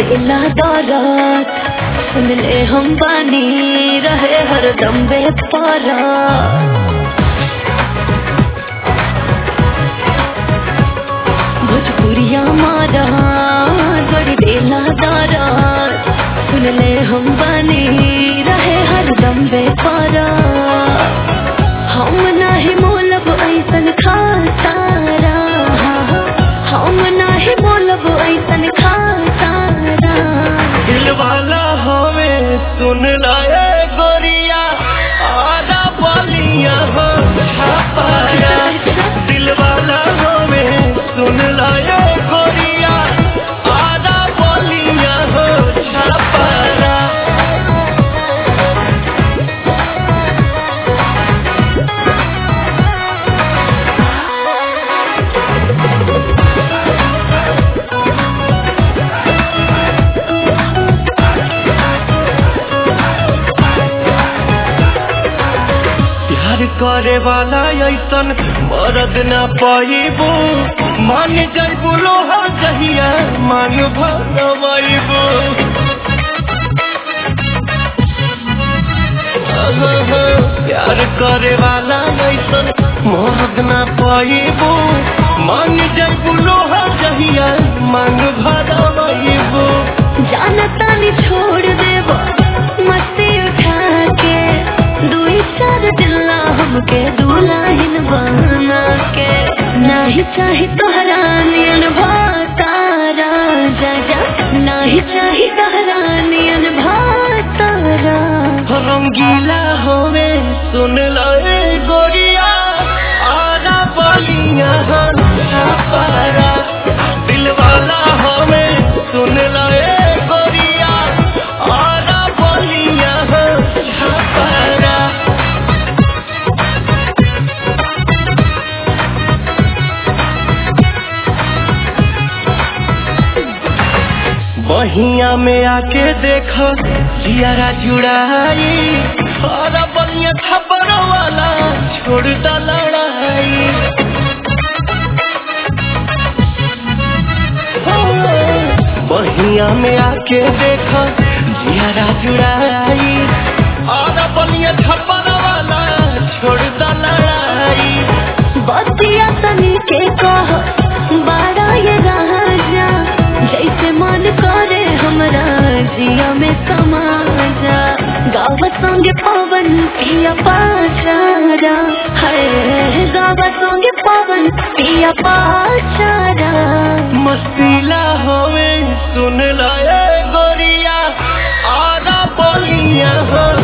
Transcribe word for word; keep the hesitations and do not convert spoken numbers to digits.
देला दौलत सुन ले हम बानी रहे हरदम बेपारा। भोजपुरिया मारा बड़ी देला दौलत सुन ले हम बानी रहे हरदम बेपारा। हम नाही बोलब ऐसन खातारा, हम नाही बोलब ऐसन खातारा। दिल वाला हवे सुन लाए गोरिया आधा बोलिया हो छापाया। दिल वाला हवे सुन लाए गोरिया आधा बोलिया हो छापाया। करे वाला ऐसन मरद न पाइबू, मान जइबू लोहा जहिया मान भरवाइबू। प्यार करे वाला ऐसन मरद न पाइबू, मान जइबू लोहा जहिया मान भरवाइबू। जानता नहीं छोड़ देबो मस्ती उठा के, दुई चार दिल्ला हमके दुल्हन बना के। नाही चाही तोहरा नियन भातारा जा जा, नाही चाही तोहरा नियन भातारा। रंगीला होवे सुन लाए गोरिया आधा बोलिया हो छापारा। दिल वाला होवे सुन लाए गोरिया आधा बोलिया हो छापारा। बहिया में आके देखो जियारा जुड़ाई, और बनिया खबर वाला छोड़ दा लड़ाई। बहिया में आके देखो जियारा जुड़ाई, और बनिया खबर वाला छोड़ दा लड़ाई। बतिया तनी के कह बारा ये राजा, जैसे मन करे हमरा जिया में समा जा। गावा संगे पवन पिया पाचारा, है गावा संगे पवन पिया पाचारा। मस्तीला होवे सुन लाए गोरिया आधा बोलिया हो